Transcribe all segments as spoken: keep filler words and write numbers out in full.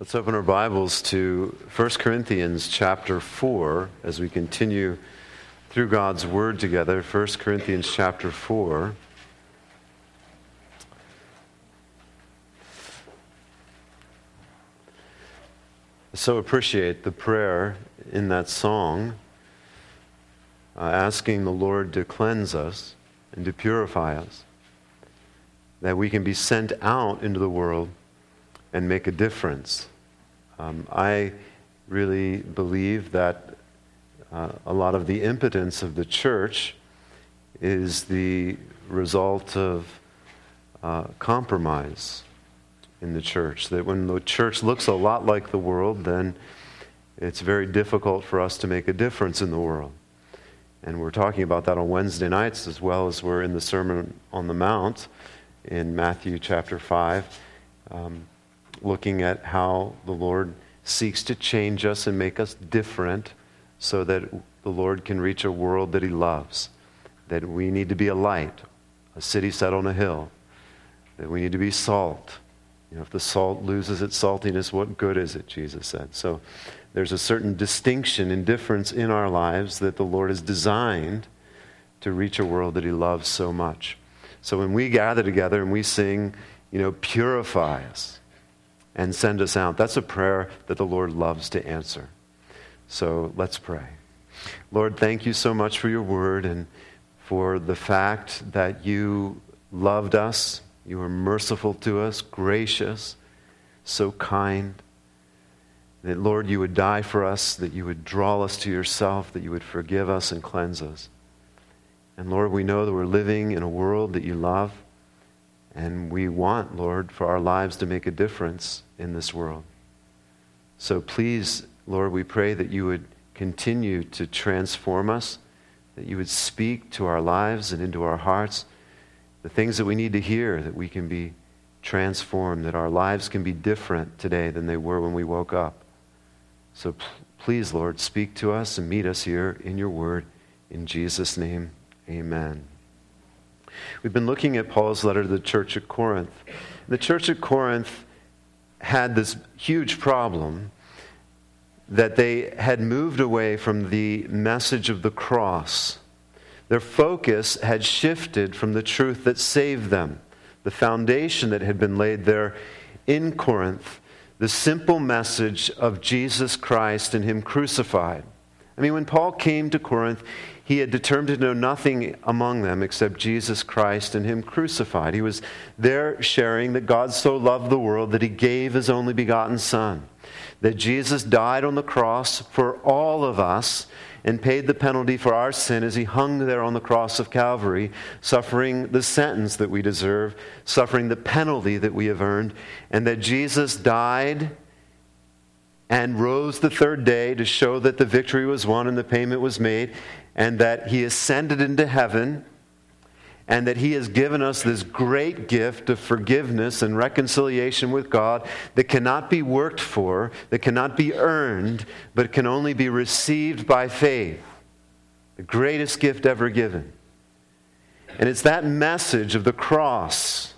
Let's open our Bibles to First Corinthians chapter four as we continue through God's Word together. First Corinthians chapter four. I so appreciate the prayer in that song, uh, asking the Lord to cleanse us and to purify us, that we can be sent out into the world and make a difference. Um, I really believe that uh, a lot of the impotence of the church is the result of uh, compromise in the church. That when the church looks a lot like the world, then it's very difficult for us to make a difference in the world. And we're talking about that on Wednesday nights as well as we're in the Sermon on the Mount in Matthew chapter five. Um, looking at how the Lord seeks to change us and make us different so that the Lord can reach a world that He loves. That we need to be a light, a city set on a hill. That we need to be salt. You know, if the salt loses its saltiness, what good is it, Jesus said. So there's a certain distinction and difference in our lives that the Lord has designed to reach a world that He loves so much. So when we gather together and we sing, you know, purify us and send us out, that's a prayer that the Lord loves to answer. So let's pray. Lord, thank you so much for your word and for the fact that you loved us. You were merciful to us, gracious, so kind. That, Lord, you would die for us, that you would draw us to yourself, that you would forgive us and cleanse us. And Lord, we know that we're living in a world that you love. And we want, Lord, for our lives to make a difference in this world. So please, Lord, we pray that you would continue to transform us, that you would speak to our lives and into our hearts, the things that we need to hear, that we can be transformed, that our lives can be different today than they were when we woke up. So p- please, Lord, speak to us and meet us here in your word. In Jesus' name, amen. We've been looking at Paul's letter to the church at Corinth. The church at Corinth had this huge problem that they had moved away from the message of the cross. Their focus had shifted from the truth that saved them, the foundation that had been laid there in Corinth, the simple message of Jesus Christ and Him crucified. I mean, when Paul came to Corinth, he had determined to know nothing among them except Jesus Christ and Him crucified. He was there sharing that God so loved the world that He gave His only begotten Son. That Jesus died on the cross for all of us and paid the penalty for our sin as He hung there on the cross of Calvary, suffering the sentence that we deserve, suffering the penalty that we have earned, and that Jesus died and rose the third day to show that the victory was won and the payment was made, and that He ascended into heaven, and that He has given us this great gift of forgiveness and reconciliation with God that cannot be worked for, that cannot be earned, but can only be received by faith. The greatest gift ever given. And it's that message of the cross.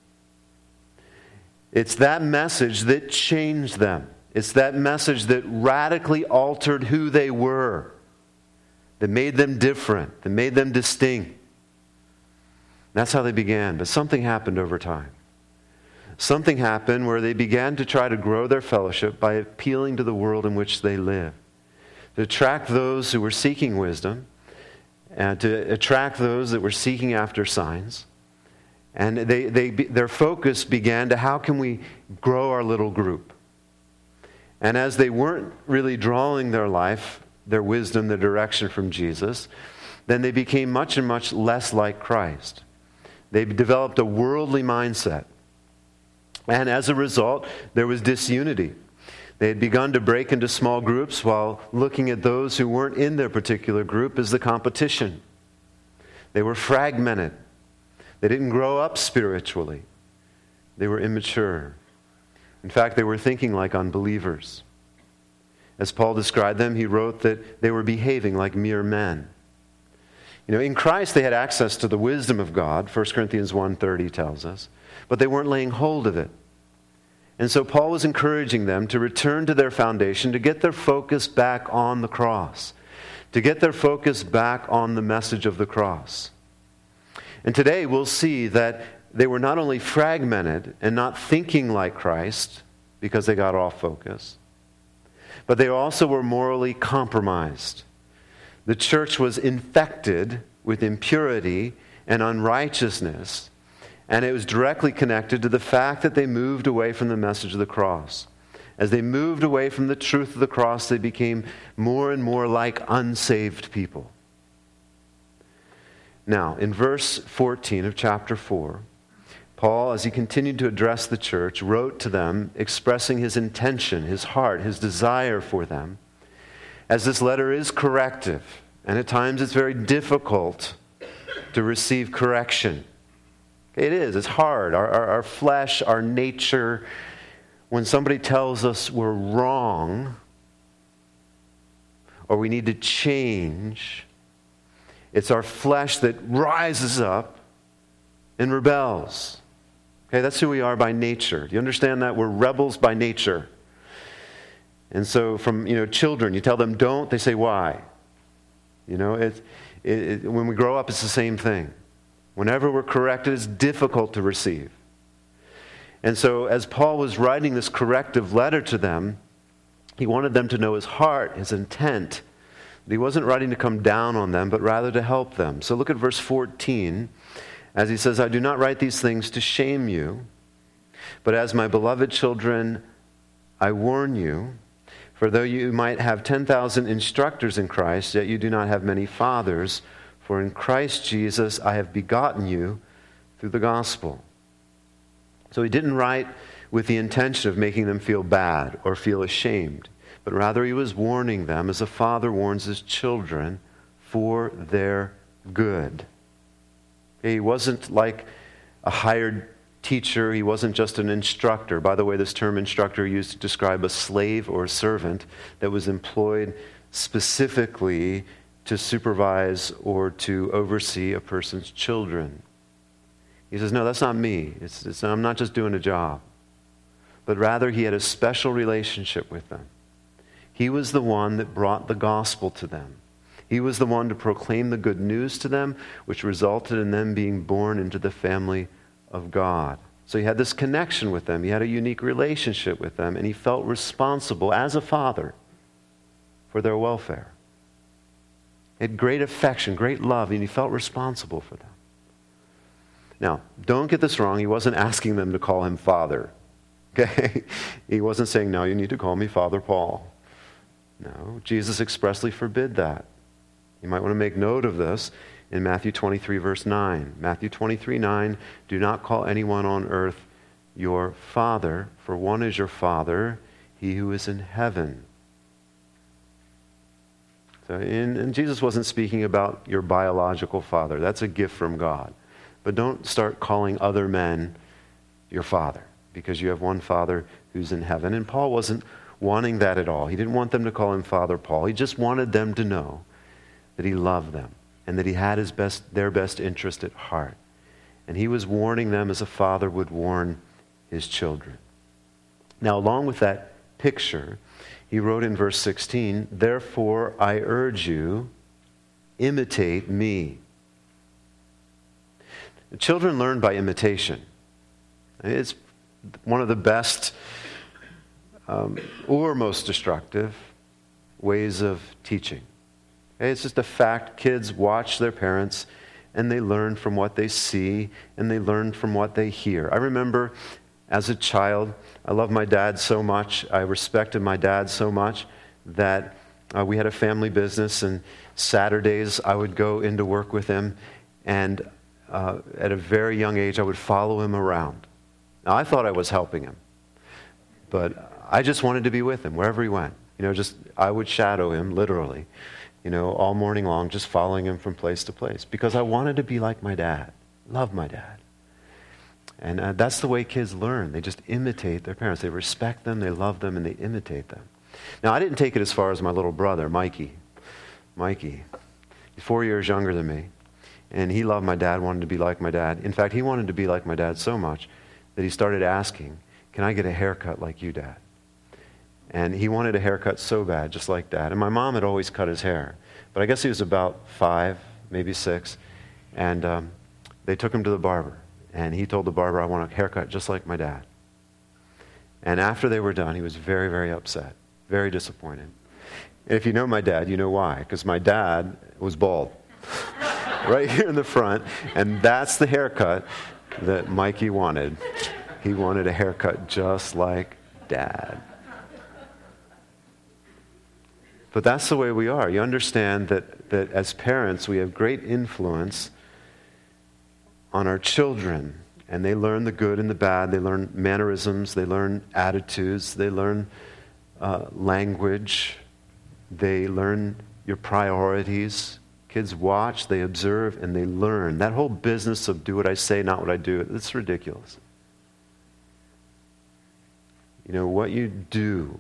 It's that message that changed them. It's that message that radically altered who they were, that made them different, that made them distinct. That's how they began. But something happened over time. Something happened where they began to try to grow their fellowship by appealing to the world in which they live, to attract those who were seeking wisdom, and to attract those that were seeking after signs. And they, they, their focus began to, how can we grow our little group? And as they weren't really drawing their life, their wisdom, their direction from Jesus, then they became much and much less like Christ. They developed a worldly mindset. And as a result, there was disunity. They had begun to break into small groups while looking at those who weren't in their particular group as the competition. They were fragmented. They didn't grow up spiritually. They were immature. In fact, they were thinking like unbelievers. As Paul described them, he wrote that they were behaving like mere men. You know, in Christ they had access to the wisdom of God, First Corinthians one thirty tells us, but they weren't laying hold of it. And so Paul was encouraging them to return to their foundation, to get their focus back on the cross, to get their focus back on the message of the cross. And today we'll see that they were not only fragmented and not thinking like Christ because they got off focus, but they also were morally compromised. The church was infected with impurity and unrighteousness, and it was directly connected to the fact that they moved away from the message of the cross. As they moved away from the truth of the cross, they became more and more like unsaved people. Now, in verse fourteen of chapter four, Paul, as he continued to address the church, wrote to them expressing his intention, his heart, his desire for them. As this letter is corrective, and at times it's very difficult to receive correction. It is, it's hard. Our, our, our flesh, our nature, when somebody tells us we're wrong or we need to change, it's our flesh that rises up and rebels. Okay, that's who we are by nature. Do you understand that? We're rebels by nature. And so from, you know, children, you tell them don't, they say why. You know, it, it, it, when we grow up, it's the same thing. Whenever we're corrected, it's difficult to receive. And so as Paul was writing this corrective letter to them, he wanted them to know his heart, his intent. That he wasn't writing to come down on them, but rather to help them. So look at verse fourteen. As he says, I do not write these things to shame you, but as my beloved children, I warn you, for though you might have ten thousand instructors in Christ, yet you do not have many fathers, for in Christ Jesus I have begotten you through the gospel. So he didn't write with the intention of making them feel bad or feel ashamed, but rather he was warning them as a father warns his children for their good. He wasn't like a hired teacher. He wasn't just an instructor. By the way, this term instructor used to describe a slave or a servant that was employed specifically to supervise or to oversee a person's children. He says, no, that's not me. It's, it's, I'm not just doing a job. But rather, he had a special relationship with them. He was the one that brought the gospel to them. He was the one to proclaim the good news to them, which resulted in them being born into the family of God. So he had this connection with them. He had a unique relationship with them, and he felt responsible as a father for their welfare. He had great affection, great love, and he felt responsible for them. Now, don't get this wrong. He wasn't asking them to call him Father. Okay? He wasn't saying, no, you need to call me Father Paul. No, Jesus expressly forbid that. You might want to make note of this in Matthew twenty-three, verse nine. Matthew twenty-three, nine, do not call anyone on earth your father, for one is your Father, he who is in heaven. So, and, and Jesus wasn't speaking about your biological father. That's a gift from God. But don't start calling other men your father, because you have one Father who's in heaven. And Paul wasn't wanting that at all. He didn't want them to call him Father Paul. He just wanted them to know that he loved them and that he had his best, their best interest at heart. And he was warning them as a father would warn his children. Now, along with that picture, he wrote in verse sixteen, therefore I urge you, imitate me. The children learn by imitation. It's one of the best um, or most destructive ways of teaching. It's just a fact. Kids watch their parents and they learn from what they see and they learn from what they hear. I remember as a child, I loved my dad so much. I respected my dad so much that uh, we had a family business, and Saturdays I would go into work with him, and uh, at a very young age I would follow him around. Now, I thought I was helping him, but I just wanted to be with him wherever he went. You know, just I would shadow him literally. You know, all morning long, just following him from place to place. Because I wanted to be like my dad. Love my dad. And uh, that's the way kids learn. They just imitate their parents. They respect them, they love them, and they imitate them. Now, I didn't take it as far as my little brother, Mikey. Mikey, he's four years younger than me. And he loved my dad, wanted to be like my dad. In fact, he wanted to be like my dad so much that he started asking can I get a haircut like you, Dad? And he wanted a haircut so bad, just like Dad. And my mom had always cut his hair. But I guess he was about five, maybe six. And um, they took him to the barber. And he told the barber, I want a haircut just like my dad. And after they were done, he was very, very upset, very disappointed. And if you know my dad, you know why. Because my dad was bald, right here in the front. And that's the haircut that Mikey wanted. He wanted a haircut just like Dad. But that's the way we are. You understand that, that as parents, we have great influence on our children. And they learn the good and the bad. They learn mannerisms. They learn attitudes. They learn uh, language. They learn your priorities. Kids watch, they observe, and they learn. That whole business of do what I say, not what I do, it's ridiculous. You know, what you do,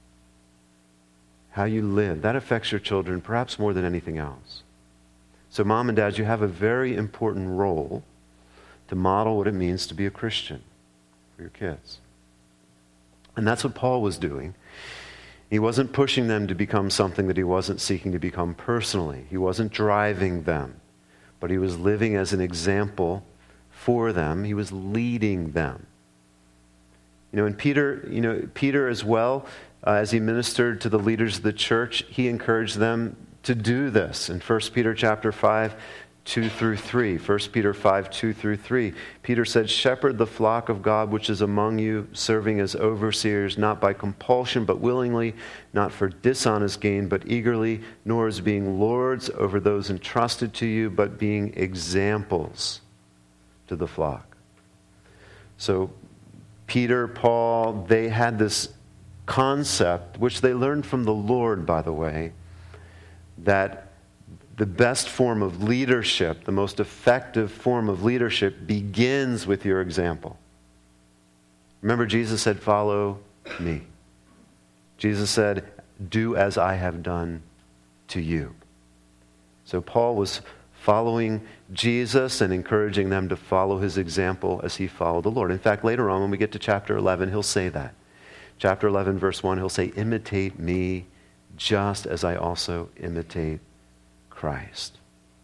how you live, that affects your children perhaps more than anything else. So mom and dad, you have a very important role to model what it means to be a Christian for your kids. And that's what Paul was doing. He wasn't pushing them to become something that he wasn't seeking to become personally. He wasn't driving them, but he was living as an example for them. He was leading them. You know, and Peter, you know, Peter as well, uh, as he ministered to the leaders of the church, he encouraged them to do this. In First Peter chapter five, two through three. First Peter five, two through three. Peter said, shepherd the flock of God which is among you, serving as overseers, not by compulsion, but willingly, not for dishonest gain, but eagerly, nor as being lords over those entrusted to you, but being examples to the flock. So Peter, Paul, they had this concept, which they learned from the Lord, by the way, that the best form of leadership, the most effective form of leadership, begins with your example. Remember, Jesus said, follow me. Jesus said, do as I have done to you. So Paul was following Jesus and encouraging them to follow his example as he followed the Lord. In fact, later on when we get to chapter eleven, he'll say that. Chapter eleven, verse one, he'll say, imitate me just as I also imitate Christ.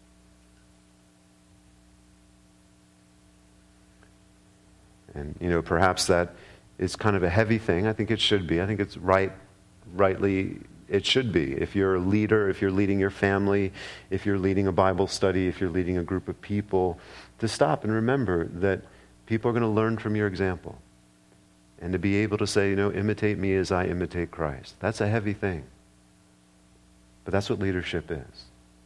And, you know, perhaps that is kind of a heavy thing. I think it should be. I think it's right, rightly, it should be. If you're a leader, if you're leading your family, if you're leading a Bible study, if you're leading a group of people, to stop and remember that people are going to learn from your example. And to be able to say, you know, imitate me as I imitate Christ. That's a heavy thing. But that's what leadership is.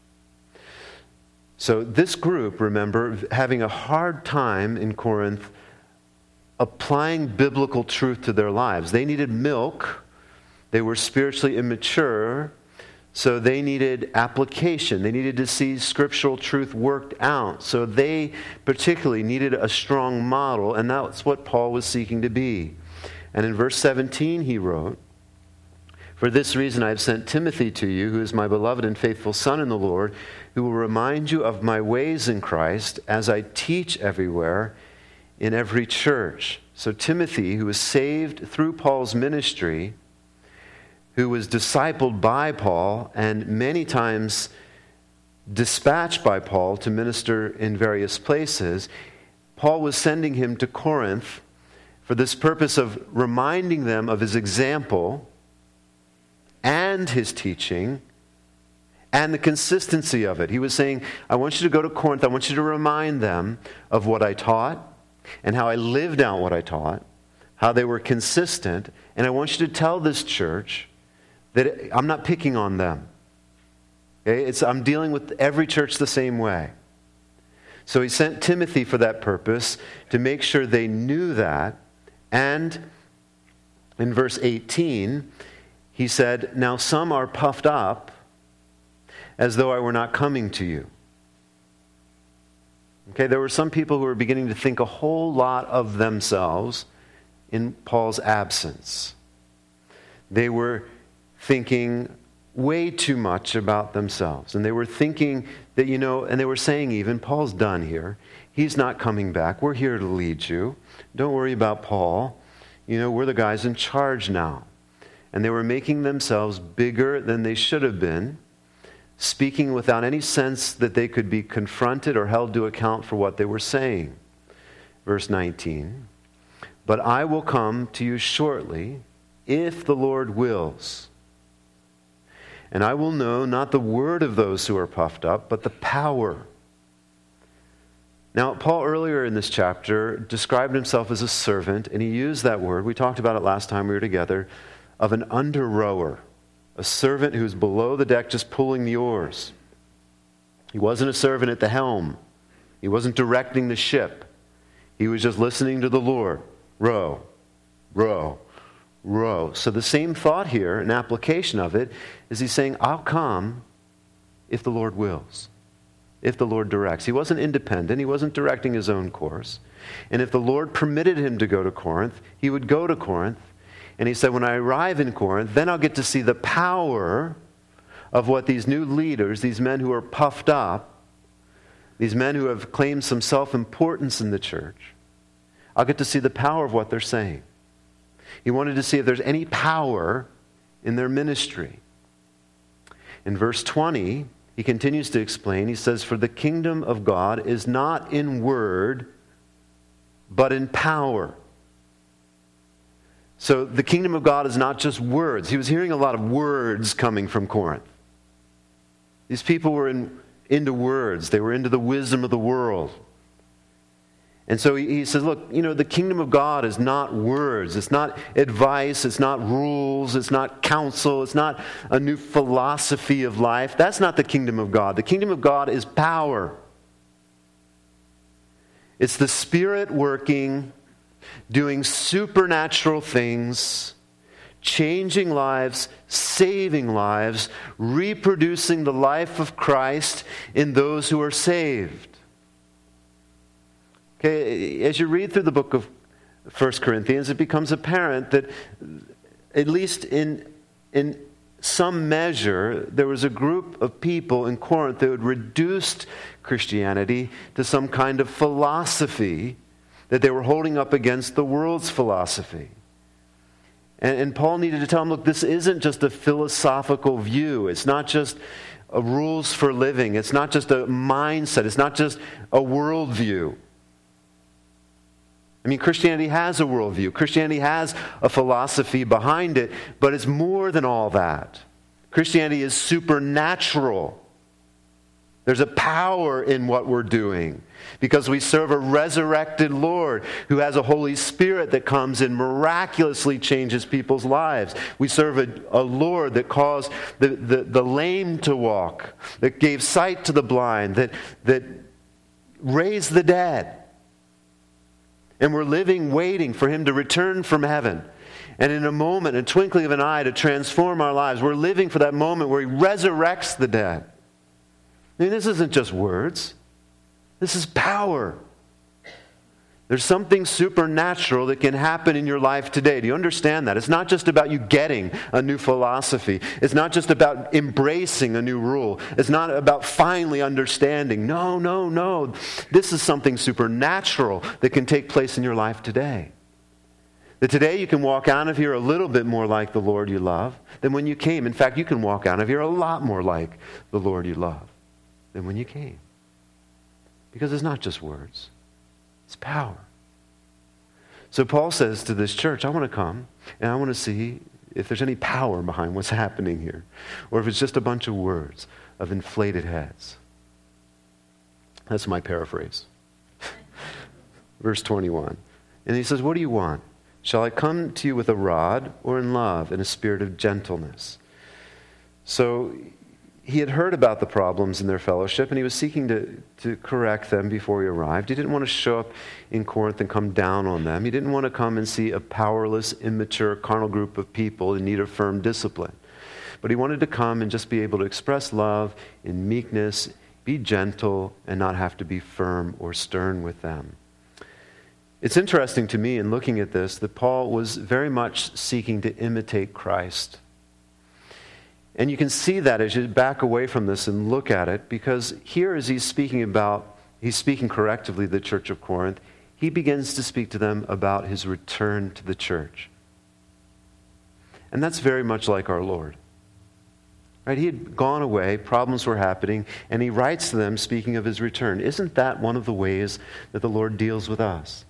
So this group, remember, having a hard time in Corinth applying biblical truth to their lives. They needed milk. They were spiritually immature, so they needed application. They needed to see scriptural truth worked out. So they particularly needed a strong model, and that's what Paul was seeking to be. And in verse seventeen he wrote, for this reason I have sent Timothy to you, who is my beloved and faithful son in the Lord, who will remind you of my ways in Christ as I teach everywhere in every church. So Timothy, who was saved through Paul's ministry, who was discipled by Paul and many times dispatched by Paul to minister in various places, Paul was sending him to Corinth for this purpose of reminding them of his example and his teaching and the consistency of it. He was saying, I want you to go to Corinth. I want you to remind them of what I taught and how I lived out what I taught, how they were consistent. And I want you to tell this church that I'm not picking on them. Okay? It's, I'm dealing with every church the same way. So he sent Timothy for that purpose, to make sure they knew that. And in verse eighteen, he said, now some are puffed up as though I were not coming to you. Okay, there were some people who were beginning to think a whole lot of themselves in Paul's absence. They were thinking way too much about themselves. And they were thinking that, you know, and they were saying even, Paul's done here. He's not coming back. We're here to lead you. Don't worry about Paul. you know, we're the guys in charge now. And they were making themselves bigger than they should have been, speaking without any sense that they could be confronted or held to account for what they were saying. Verse nineteen, but I will come to you shortly, if the Lord wills. And I will know not the word of those who are puffed up, but the power. Now, Paul earlier in this chapter described himself as a servant, and he used that word, we talked about it last time we were together, of an under-rower, a servant who's below the deck just pulling the oars. He wasn't a servant at the helm. He wasn't directing the ship. He was just listening to the Lord. Row, row, row. So the same thought here, an application of it, is he's saying, I'll come if the Lord wills, if the Lord directs. He wasn't independent. He wasn't directing his own course. And if the Lord permitted him to go to Corinth, he would go to Corinth. And he said, when I arrive in Corinth, then I'll get to see the power of what these new leaders, these men who are puffed up, these men who have claimed some self-importance in the church, I'll get to see the power of what they're saying. He wanted to see if there's any power in their ministry. In verse twenty, he continues to explain. He says, for the kingdom of God is not in word, but in power. So the kingdom of God is not just words. He was hearing a lot of words coming from Corinth. These people were in, into words. They were into the wisdom of the world. And so he, he says, look, you know, the kingdom of God is not words. It's not advice. It's not rules. It's not counsel. It's not a new philosophy of life. That's not the kingdom of God. The kingdom of God is power. It's the Spirit working, doing supernatural things, changing lives, saving lives, reproducing the life of Christ in those who are saved. Okay, as you read through the book of First Corinthians, it becomes apparent that at least in, in some measure, there was a group of people in Corinth that had reduced Christianity to some kind of philosophy that they were holding up against the world's philosophy. And, and Paul needed to tell them, look, this isn't just a philosophical view. It's not just a rules for living. It's not just a mindset. It's not just a worldview. I mean, Christianity has a worldview. Christianity has a philosophy behind it, but it's more than all that. Christianity is supernatural. There's a power in what we're doing because we serve a resurrected Lord who has a Holy Spirit that comes and miraculously changes people's lives. We serve a, a Lord that caused the, the, the lame to walk, that gave sight to the blind, that, that raised the dead. And we're living, waiting for Him to return from heaven. And in a moment, a twinkling of an eye, to transform our lives. We're living for that moment where He resurrects the dead. I mean, this isn't just words. This is power. There's something supernatural that can happen in your life today. Do you understand that? It's not just about you getting a new philosophy. It's not just about embracing a new rule. It's not about finally understanding. No, no, no. This is something supernatural that can take place in your life today. That today you can walk out of here a little bit more like the Lord you love than when you came. In fact, you can walk out of here a lot more like the Lord you love than when you came. Because it's not just words. It's power. So Paul says to this church, I want to come and I want to see if there's any power behind what's happening here. Or if it's just a bunch of words of inflated heads. That's my paraphrase. Verse twenty-one. And he says, what do you want? Shall I come to you with a rod or in love and a spirit of gentleness? So he had heard about the problems in their fellowship, and he was seeking to, to correct them before he arrived. He didn't want to show up in Corinth and come down on them. He didn't want to come and see a powerless, immature, carnal group of people in need of firm discipline. But he wanted to come and just be able to express love in meekness, be gentle, and not have to be firm or stern with them. It's interesting to me in looking at this that Paul was very much seeking to imitate Christ. And you can see that as you back away from this and look at it, because here as he's speaking about, he's speaking correctively to the church of Corinth, he begins to speak to them about his return to the church. And that's very much like our Lord. Right? He had gone away, problems were happening, and he writes to them speaking of his return. Isn't that one of the ways that the Lord deals with us?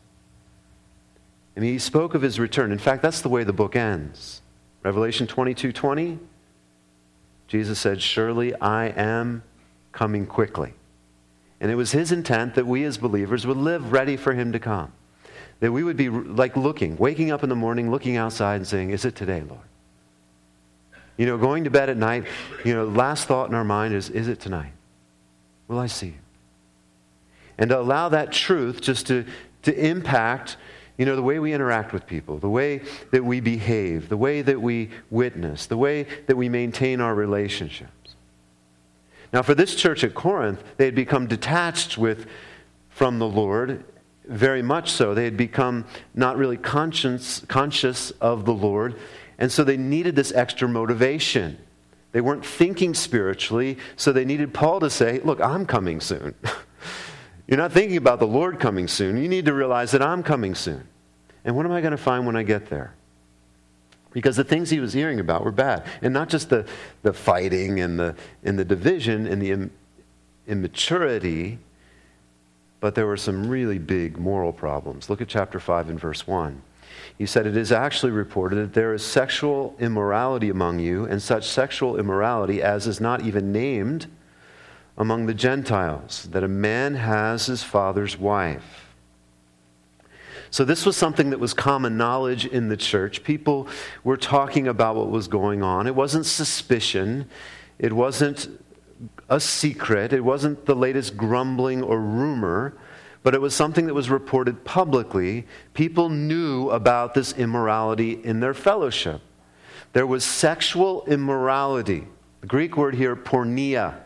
I mean, he spoke of his return. In fact, that's the way the book ends. Revelation twenty-two twenty, Jesus said, "Surely I am coming quickly." And it was his intent that we as believers would live ready for him to come. That we would be like looking, waking up in the morning, looking outside and saying, "Is it today, Lord?" You know, going to bed at night, you know, last thought in our mind is, is it tonight? Will I see you? And to allow that truth just to, to impact, you know, the way we interact with people, the way that we behave, the way that we witness, the way that we maintain our relationships. Now, for this church at Corinth, they had become detached with, from the Lord, very much so. They had become not really conscious, conscious of the Lord. And so they needed this extra motivation. They weren't thinking spiritually, so they needed Paul to say, "Look, I'm coming soon." You're not thinking about the Lord coming soon. You need to realize that I'm coming soon. And what am I going to find when I get there? Because the things he was hearing about were bad. And not just the, the fighting and the, and the division and the im- immaturity, but there were some really big moral problems. Look at chapter five and verse one. He said, "It is actually reported that there is sexual immorality among you, and such sexual immorality as is not even named among the Gentiles, that a man has his father's wife." So this was something that was common knowledge in the church. People were talking about what was going on. It wasn't suspicion. It wasn't a secret. It wasn't the latest grumbling or rumor. But it was something that was reported publicly. People knew about this immorality in their fellowship. There was sexual immorality. The Greek word here, porneia.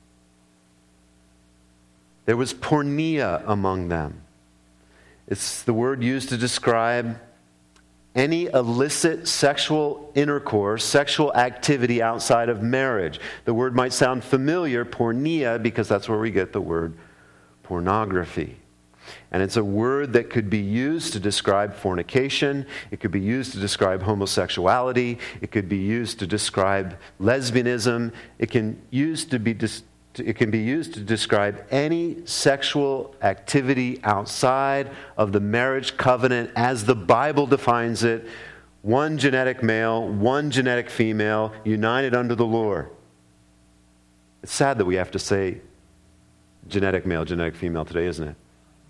There was porneia among them. It's the word used to describe any illicit sexual intercourse, sexual activity outside of marriage. The word might sound familiar, porneia, because that's where we get the word pornography. And it's a word that could be used to describe fornication. It could be used to describe homosexuality. It could be used to describe lesbianism. It can used to be dis- it can be used to describe any sexual activity outside of the marriage covenant as the Bible defines it. One genetic male, one genetic female, united under the Lord. It's sad that we have to say genetic male, genetic female today, isn't it?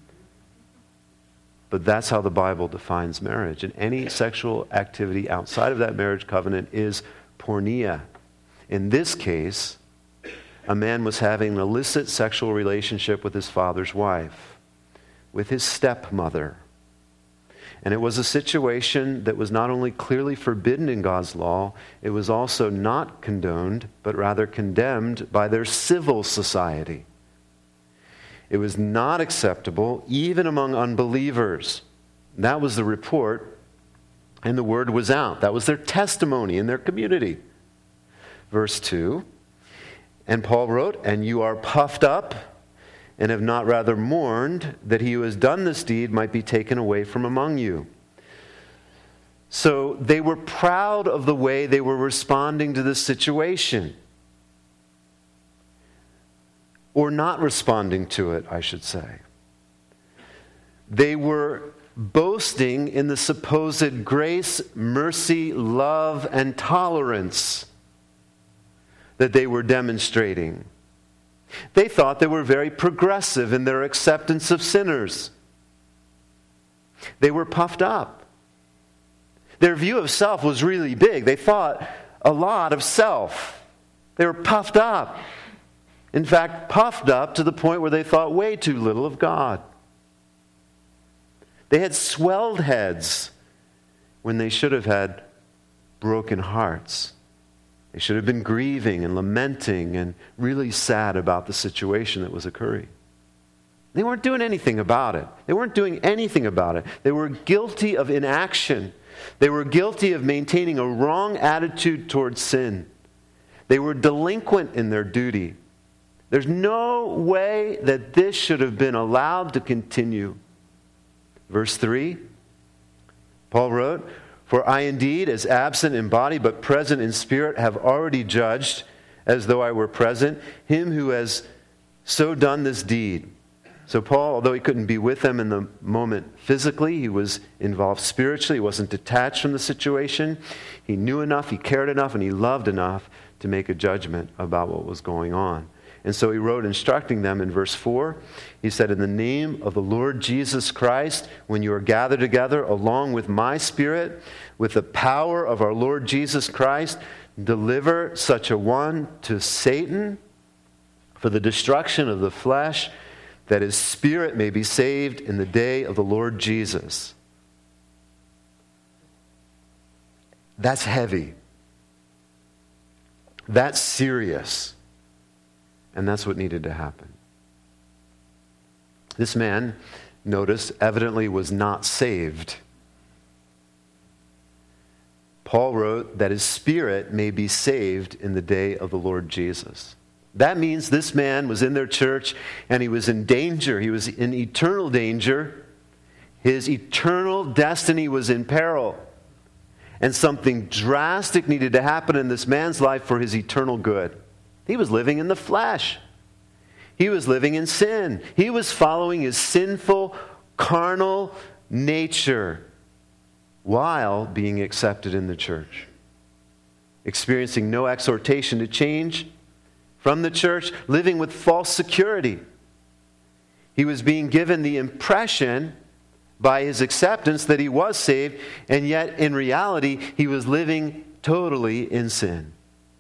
But that's how the Bible defines marriage. And any sexual activity outside of that marriage covenant is porneia. In this case, a man was having an illicit sexual relationship with his father's wife, with his stepmother. And it was a situation that was not only clearly forbidden in God's law, it was also not condoned, but rather condemned by their civil society. It was not acceptable even among unbelievers. That was the report, and the word was out. That was their testimony in their community. Verse two, and Paul wrote, "And you are puffed up, and have not rather mourned, that he who has done this deed might be taken away from among you." So they were proud of the way they were responding to this situation. Or not responding to it, I should say. They were boasting in the supposed grace, mercy, love, and tolerance that they were demonstrating. They thought they were very progressive in their acceptance of sinners. They were puffed up. Their view of self was really big. They thought a lot of self. They were puffed up. In fact, puffed up to the point where they thought way too little of God. They had swelled heads when they should have had broken hearts. They should have been grieving and lamenting and really sad about the situation that was occurring. They weren't doing anything about it. They weren't doing anything about it. They were guilty of inaction. They were guilty of maintaining a wrong attitude towards sin. They were delinquent in their duty. There's no way that this should have been allowed to continue. Verse three, Paul wrote, "For I indeed, as absent in body but present in spirit, have already judged, as though I were present, him who has so done this deed." So Paul, although he couldn't be with them in the moment physically, he was involved spiritually. He wasn't detached from the situation. He knew enough, he cared enough, and he loved enough to make a judgment about what was going on. And so he wrote, instructing them in verse four, he said, "In the name of the Lord Jesus Christ, when you are gathered together along with my spirit, with the power of our Lord Jesus Christ, deliver such a one to Satan for the destruction of the flesh, that his spirit may be saved in the day of the Lord Jesus." That's heavy. That's serious. And that's what needed to happen. This man, notice, evidently was not saved. Paul wrote that his spirit may be saved in the day of the Lord Jesus. That means this man was in their church and he was in danger. He was in eternal danger. His eternal destiny was in peril. And something drastic needed to happen in this man's life for his eternal good. He was living in the flesh. He was living in sin. He was following his sinful, carnal nature while being accepted in the church. Experiencing no exhortation to change from the church, living with false security. He was being given the impression by his acceptance that he was saved, and yet in reality he was living totally in sin.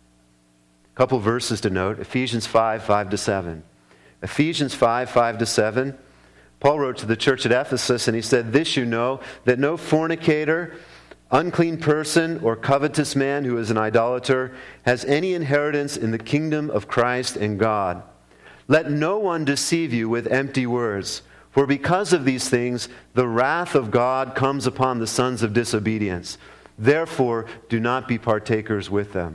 A couple verses to note, Ephesians five, five to seven. Ephesians five, five to seven. Paul wrote to the church at Ephesus and he said, "This you know, that no fornicator, unclean person, or covetous man who is an idolater has any inheritance in the kingdom of Christ and God. Let no one deceive you with empty words, for because of these things the wrath of God comes upon the sons of disobedience. Therefore do not be partakers with them."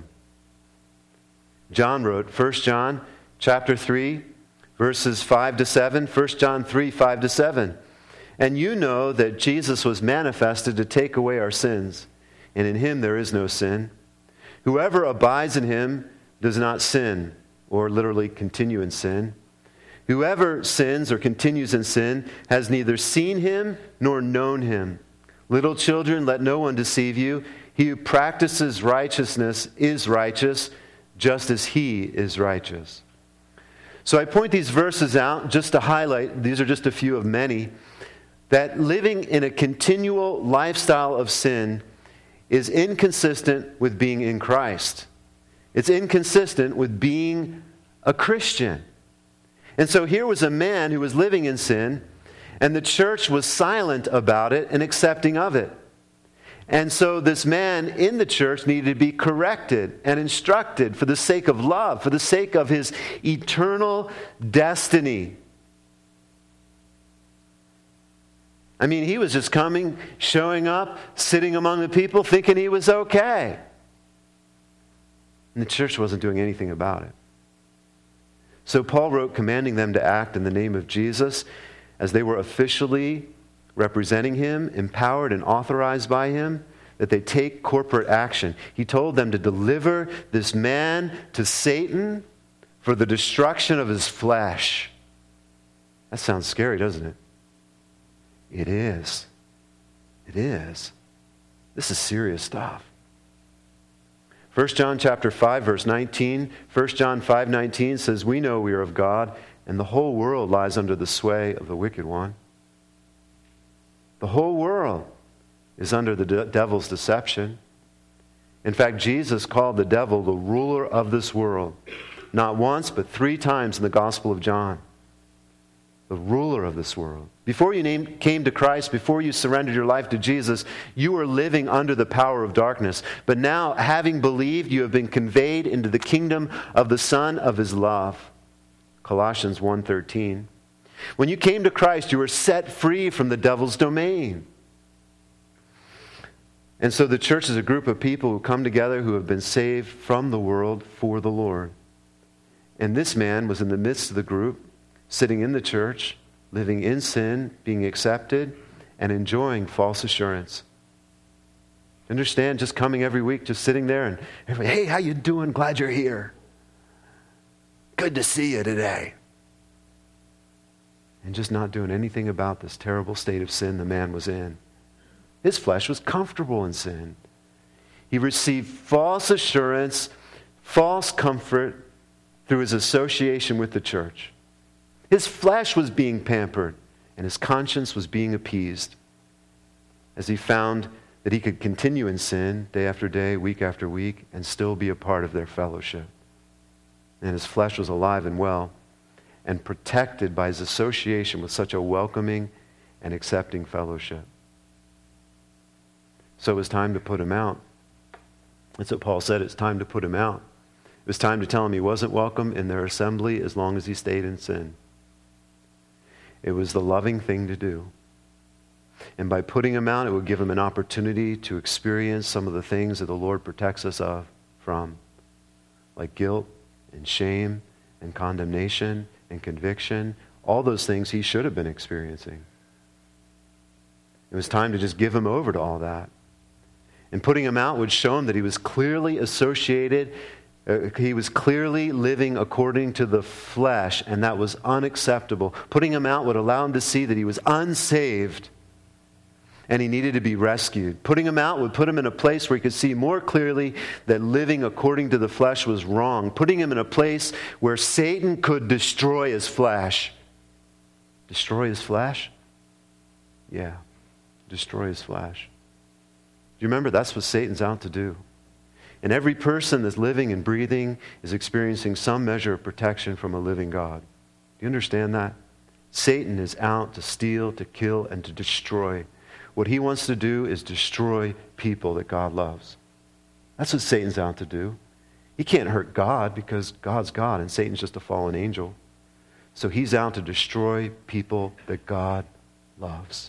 John wrote, First John chapter three, verses five to seven, First John three, five to seven. "And you know that Jesus was manifested to take away our sins, and in him there is no sin. Whoever abides in him does not sin," or literally continue in sin. "Whoever sins or continues in sin has neither seen him nor known him. Little children, let no one deceive you. He who practices righteousness is righteous, just as he is righteous." So I point these verses out just to highlight, these are just a few of many, that living in a continual lifestyle of sin is inconsistent with being in Christ. It's inconsistent with being a Christian. And so here was a man who was living in sin, and the church was silent about it and accepting of it. And so this man in the church needed to be corrected and instructed for the sake of love, for the sake of his eternal destiny. I mean, he was just coming, showing up, sitting among the people, thinking he was okay. And the church wasn't doing anything about it. So Paul wrote commanding them to act in the name of Jesus as they were officially representing him, empowered and authorized by him, that they take corporate action. He told them to deliver this man to Satan for the destruction of his flesh. That sounds scary, doesn't it? It is. It is. This is serious stuff. First John chapter five, verse nineteen. First John five nineteen says, "We know we are of God, and the whole world lies under the sway of the wicked one." The whole world is under the de- devil's deception. In fact, Jesus called the devil the ruler of this world. Not once, but three times in the Gospel of John. The ruler of this world. Before you named, came to Christ, before you surrendered your life to Jesus, you were living under the power of darkness. But now, having believed, you have been conveyed into the kingdom of the Son of his love. Colossians one thirteen. When you came to Christ, you were set free from the devil's domain. And so the church is a group of people who come together who have been saved from the world for the Lord. And this man was in the midst of the group, sitting in the church, living in sin, being accepted, and enjoying false assurance. Understand, just coming every week, just sitting there and everybody, hey, how you doing? Glad you're here. Good to see you today. And just not doing anything about this terrible state of sin the man was in. His flesh was comfortable in sin. He received false assurance, false comfort through his association with the church. His flesh was being pampered, and his conscience was being appeased as he found that he could continue in sin day after day, week after week, and still be a part of their fellowship. And his flesh was alive and well and protected by his association with such a welcoming and accepting fellowship. So it was time to put him out. That's what Paul said. It's time to put him out. It was time to tell him he wasn't welcome in their assembly as long as he stayed in sin. It was the loving thing to do. And by putting him out, it would give him an opportunity to experience some of the things that the Lord protects us of from, like guilt and shame and condemnation and conviction, all those things he should have been experiencing. It was time to just give him over to all that. And putting him out would show him that he was clearly associated, uh, he was clearly living according to the flesh, and that was unacceptable. Putting him out would allow him to see that he was unsaved and he needed to be rescued. Putting him out would put him in a place where he could see more clearly that living according to the flesh was wrong. Putting him in a place where Satan could destroy his flesh. Destroy his flesh? Yeah, destroy his flesh. Do you remember that's what Satan's out to do? And every person that's living and breathing is experiencing some measure of protection from a living God. Do you understand that? Satan is out to steal, to kill, and to destroy. What he wants to do is destroy people that God loves. That's what Satan's out to do. He can't hurt God because God's God and Satan's just a fallen angel. So he's out to destroy people that God loves.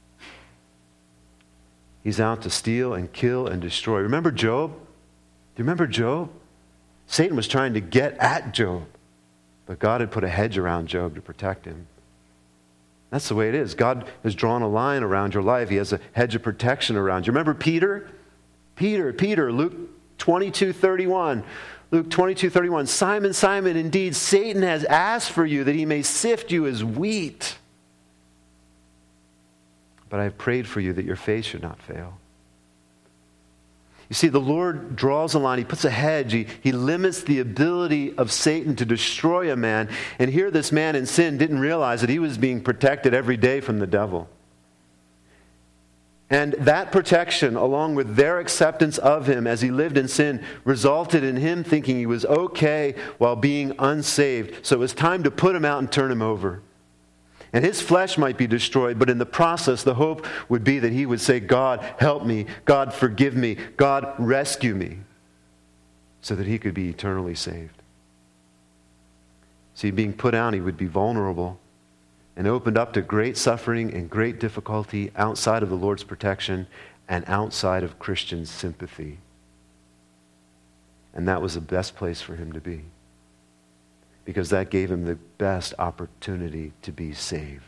He's out to steal and kill and destroy. Remember Job? Do you remember Job? Satan was trying to get at Job, but God had put a hedge around Job to protect him. That's the way it is. God has drawn a line around your life. He has a hedge of protection around you. Remember Peter? Peter, Peter, Luke twenty-two thirty-one. Luke twenty-two thirty-one. Simon, Simon, indeed Satan has asked for you that he may sift you as wheat. But I have prayed for you that your faith should not fail. You see, the Lord draws a line. He puts a hedge. He, he limits the ability of Satan to destroy a man. And here this man in sin didn't realize that he was being protected every day from the devil. And that protection, along with their acceptance of him as he lived in sin, resulted in him thinking he was okay while being unsaved. So it was time to put him out and turn him over. And his flesh might be destroyed, but in the process, the hope would be that he would say, God, help me. God, forgive me. God, rescue me. So that he could be eternally saved. See, being put out, he would be vulnerable and opened up to great suffering and great difficulty outside of the Lord's protection and outside of Christian sympathy. And that was the best place for him to be, because that gave him the best opportunity to be saved.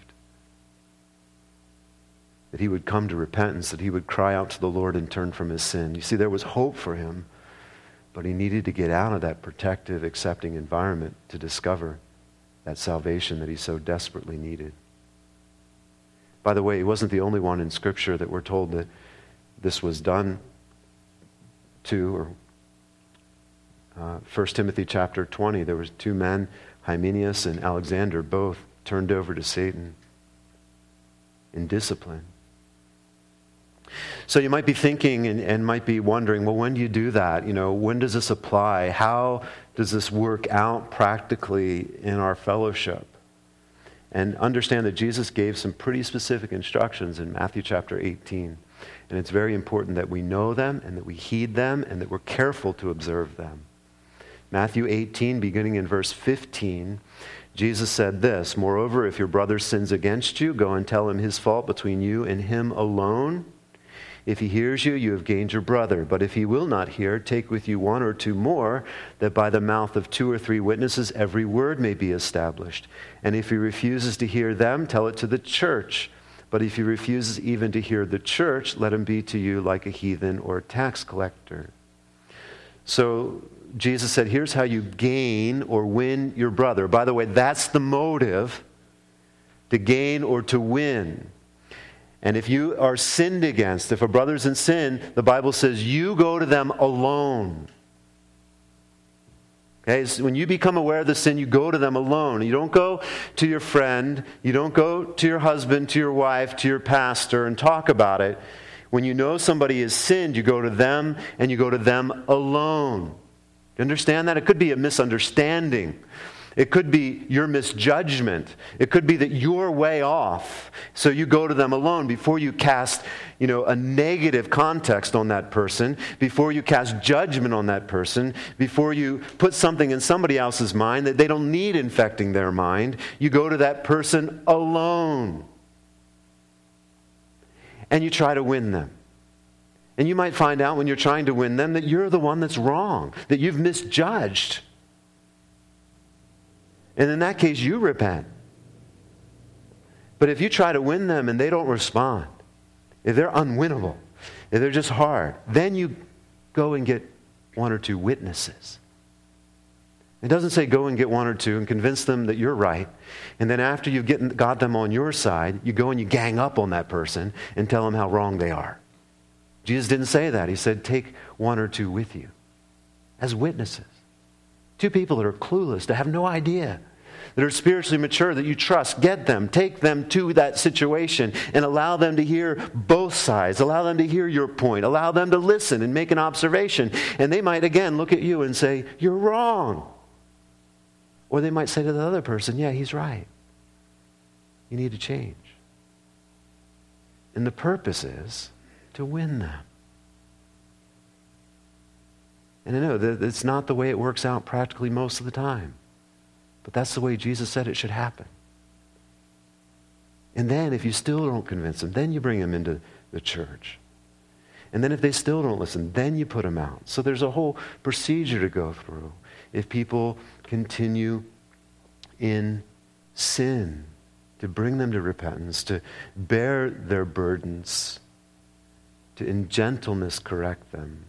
That he would come to repentance, that he would cry out to the Lord and turn from his sin. You see, there was hope for him, but he needed to get out of that protective, accepting environment to discover that salvation that he so desperately needed. By the way, he wasn't the only one in Scripture that we're told that this was done to, or Uh, First Timothy chapter twenty, there was two men, Hymenaeus and Alexander, both turned over to Satan in discipline. So you might be thinking and, and might be wondering, well, when do you do that? You know, when does this apply? How does this work out practically in our fellowship? And understand that Jesus gave some pretty specific instructions in Matthew chapter eighteen. And it's very important that we know them and that we heed them and that we're careful to observe them. Matthew eighteen, beginning in verse fifteen, Jesus said this, "Moreover, if your brother sins against you, go and tell him his fault between you and him alone. If he hears you, you have gained your brother. But if he will not hear, take with you one or two more, that by the mouth of two or three witnesses every word may be established. And if he refuses to hear them, tell it to the church. But if he refuses even to hear the church, let him be to you like a heathen or a tax collector. So Jesus said, here's how you gain or win your brother. By the way, that's the motive, to gain or to win. And if you are sinned against, if a brother's in sin, the Bible says you go to them alone. Okay, so when you become aware of the sin, you go to them alone. You don't go to your friend, you don't go to your husband, to your wife, to your pastor and talk about it. When you know somebody has sinned, you go to them and you go to them alone. You understand that? It could be a misunderstanding. It could be your misjudgment. It could be that you're way off. So you go to them alone before you cast, you know, a negative context on that person, before you cast judgment on that person, before you put something in somebody else's mind that they don't need infecting their mind. You go to that person alone. And you try to win them. And you might find out when you're trying to win them that you're the one that's wrong, that you've misjudged. And in that case, you repent. But if you try to win them and they don't respond, if they're unwinnable, if they're just hard, then you go and get one or two witnesses. It doesn't say go and get one or two and convince them that you're right. And then after you've get, got them on your side, you go and you gang up on that person and tell them how wrong they are. Jesus didn't say that. He said take one or two with you as witnesses. Two people that are clueless, that have no idea, that are spiritually mature, that you trust. Get them, take them to that situation and allow them to hear both sides. Allow them to hear your point. Allow them to listen and make an observation. And they might, again, look at you and say, you're wrong. Or they might say to the other person, yeah, he's right. You need to change. And the purpose is to win them. And I know that it's not the way it works out practically most of the time. But that's the way Jesus said it should happen. And then if you still don't convince them, then you bring them into the church. And then if they still don't listen, then you put them out. So there's a whole procedure to go through. If people continue in sin, to bring them to repentance, to bear their burdens, to in gentleness correct them.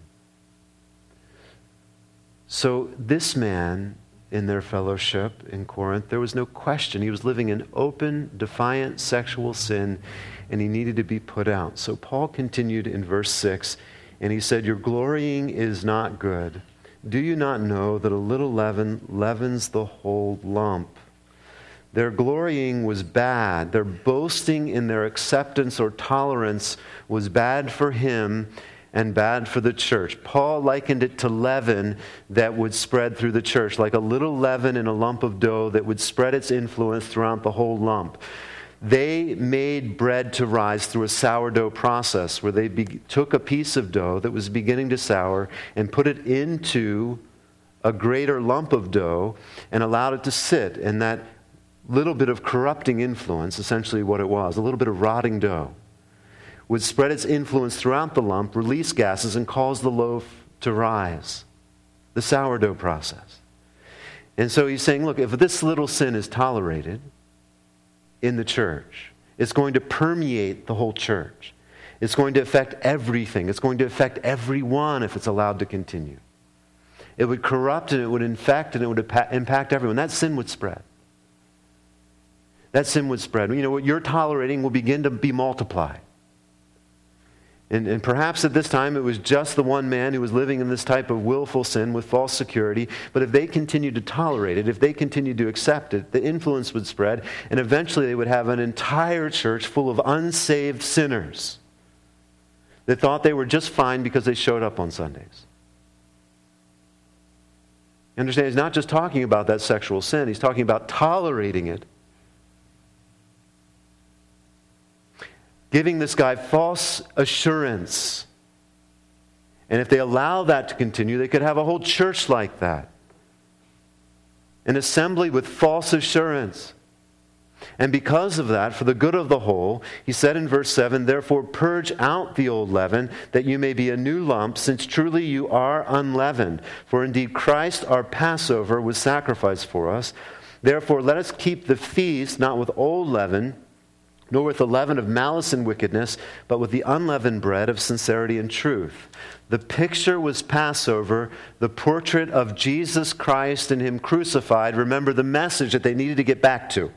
So this man in their fellowship in Corinth, there was no question. He was living in open, defiant sexual sin, and he needed to be put out. So Paul continued in verse six, and he said, your glorying is not good. Do you not know that a little leaven leavens the whole lump? Their glorying was bad. Their boasting in their acceptance or tolerance was bad for him and bad for the church. Paul likened it to leaven that would spread through the church, like a little leaven in a lump of dough that would spread its influence throughout the whole lump. They made bread to rise through a sourdough process where they be- took a piece of dough that was beginning to sour and put it into a greater lump of dough and allowed it to sit. And that little bit of corrupting influence, essentially what it was, a little bit of rotting dough, would spread its influence throughout the lump, release gases, and cause the loaf to rise. The sourdough process. And so he's saying, look, if this little sin is tolerated in the church, it's going to permeate the whole church. It's going to affect everything. It's going to affect everyone if it's allowed to continue. It would corrupt and it would infect and it would impact everyone. That sin would spread. That sin would spread. You know, what you're tolerating will begin to be multiplied. And, and perhaps at this time it was just the one man who was living in this type of willful sin with false security. But if they continued to tolerate it, if they continued to accept it, the influence would spread. And eventually they would have an entire church full of unsaved sinners that thought they were just fine because they showed up on Sundays. You understand? He's not just talking about that sexual sin. He's talking about tolerating it. Giving this guy false assurance. And if they allow that to continue, they could have a whole church like that. An assembly with false assurance. And because of that, for the good of the whole, he said in verse seven, therefore purge out the old leaven, that you may be a new lump, since truly you are unleavened. For indeed Christ our Passover was sacrificed for us. Therefore let us keep the feast not with old leaven, nor with the leaven of malice and wickedness, but with the unleavened bread of sincerity and truth. The picture was Passover, the portrait of Jesus Christ and Him crucified. Remember the message that they needed to get back to.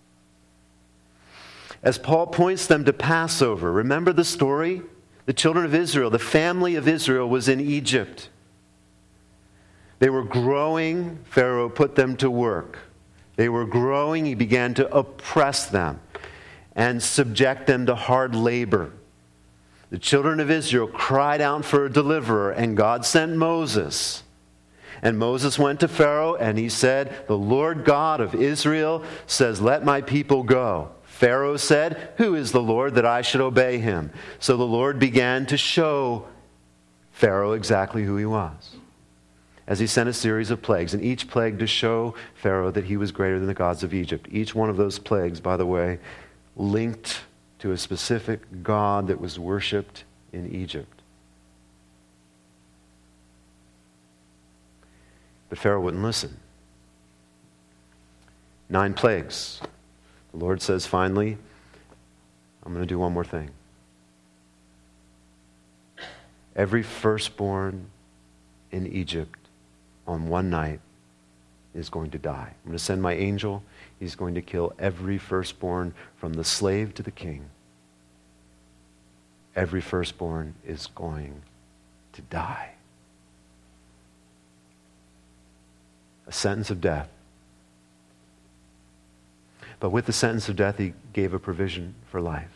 As Paul points them to Passover, remember the story? The children of Israel, the family of Israel was in Egypt. They were growing. Pharaoh put them to work. They were growing. He began to oppress them and subject them to hard labor. The children of Israel cried out for a deliverer, and God sent Moses. And Moses went to Pharaoh, and he said, "The Lord God of Israel says, 'Let my people go.' Pharaoh said, 'Who is the Lord that I should obey him?' So the Lord began to show Pharaoh exactly who he was, as he sent a series of plagues, and each plague to show Pharaoh that he was greater than the gods of Egypt. Each one of those plagues, by the way, linked to a specific god that was worshipped in Egypt. But Pharaoh wouldn't listen. Nine plagues. The Lord says, finally, I'm going to do one more thing. Every firstborn in Egypt on one night is going to die. I'm going to send my angel. He's going to kill every firstborn from the slave to the king. Every firstborn is going to die. A sentence of death. But with the sentence of death, he gave a provision for life.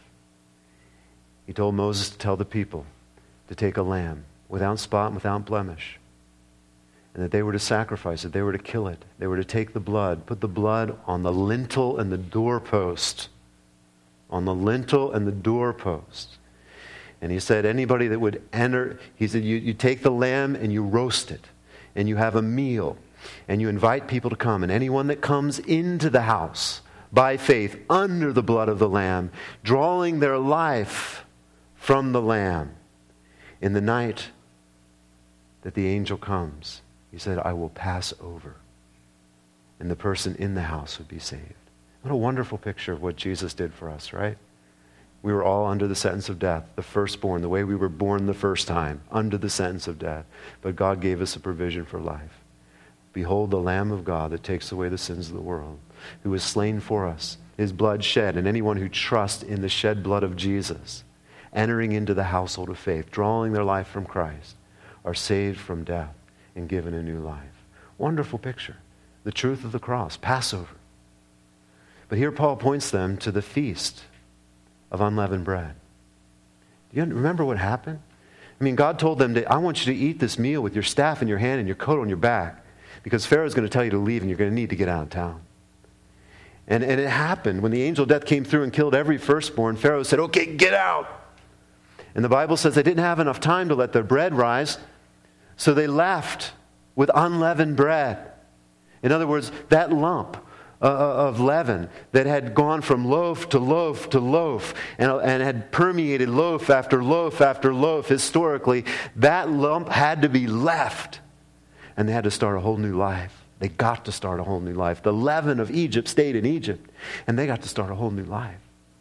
He told Moses to tell the people to take a lamb without spot and without blemish, and that they were to sacrifice it, they were to kill it, they were to take the blood, put the blood on the lintel and the doorpost, on the lintel and the doorpost. And he said anybody that would enter, he said you, you take the lamb and you roast it, and you have a meal, and you invite people to come, and anyone that comes into the house by faith under the blood of the Lamb, drawing their life from the Lamb, in the night that the angel comes, he said, I will pass over, and the person in the house would be saved. What a wonderful picture of what Jesus did for us, right? We were all under the sentence of death, the firstborn, the way we were born the first time, under the sentence of death. But God gave us a provision for life. Behold the Lamb of God that takes away the sins of the world, who was slain for us, his blood shed, and anyone who trusts in the shed blood of Jesus, entering into the household of faith, drawing their life from Christ, are saved from death and given a new life. Wonderful picture. The truth of the cross, Passover. But here Paul points them to the feast of unleavened bread. Do you remember what happened? I mean, God told them, that, I want you to eat this meal with your staff in your hand and your coat on your back, because Pharaoh's going to tell you to leave and you're going to need to get out of town. And, and it happened. When the angel of death came through and killed every firstborn, Pharaoh said, okay, get out. And the Bible says they didn't have enough time to let their bread rise, so they left with unleavened bread. In other words, that lump uh, of leaven that had gone from loaf to loaf to loaf and, and had permeated loaf after loaf after loaf historically, that lump had to be left. And they had to start a whole new life. They got to start a whole new life. The leaven of Egypt stayed in Egypt, and they got to start a whole new life.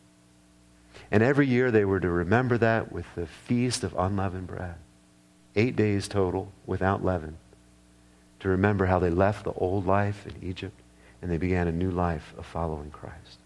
And every year they were to remember that with the Feast of Unleavened Bread. Eight days total without leaven. To remember how they left the old life in Egypt, and they began a new life of following Christ.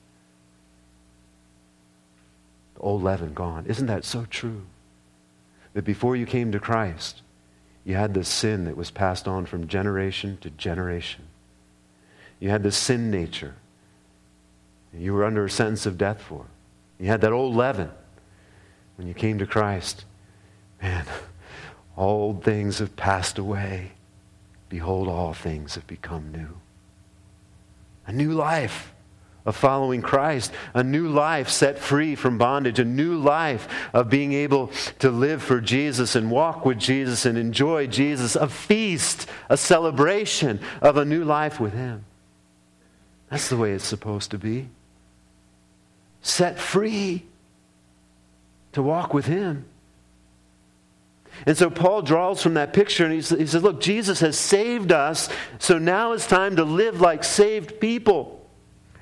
The old leaven gone. Isn't that so true? That before you came to Christ, you had this sin that was passed on from generation to generation. You had this sin nature you were under a sentence of death for. You had that old leaven. When you came to Christ, man, all old things have passed away. Behold, all things have become new. A new life of following Christ, a new life set free from bondage, a new life of being able to live for Jesus and walk with Jesus and enjoy Jesus, a feast, a celebration of a new life with Him. That's the way it's supposed to be. Set free to walk with Him. And so Paul draws from that picture and he says, look, Jesus has saved us, so now it's time to live like saved people.